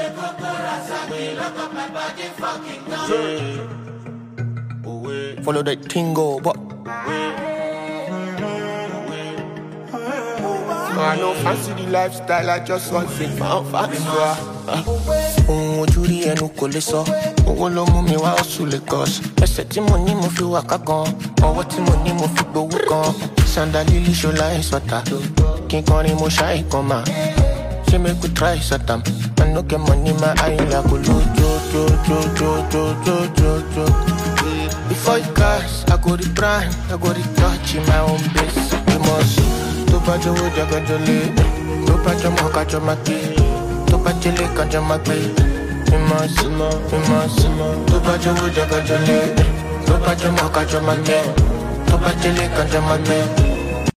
Follow that tingo, but I no fancy the lifestyle, I just want fit for fast. Ojú rí ẹnu kò lè sọ, owó ló mú mi wá oṣù Lagos. Ẹsẹ̀ tí mo ní mo fi wà ká gan, ọwọ́ tí mo ní mo fi gbowó gan. Sandalili ṣọlá ìsọ̀tà, kí n kọrin mo ṣáì kan mà. Ṣé make we try Satam? I no get money, my eye like a jo. Before you cast, I go the brand, I go the touch in my own base. You must. To pa jowo jaga jole, to pa jomo ka joma ke, to pa jele ka joma ke. You must. To pa jowo jaga jole, to pa jomo ka joma ke, to pa jele ka joma ke.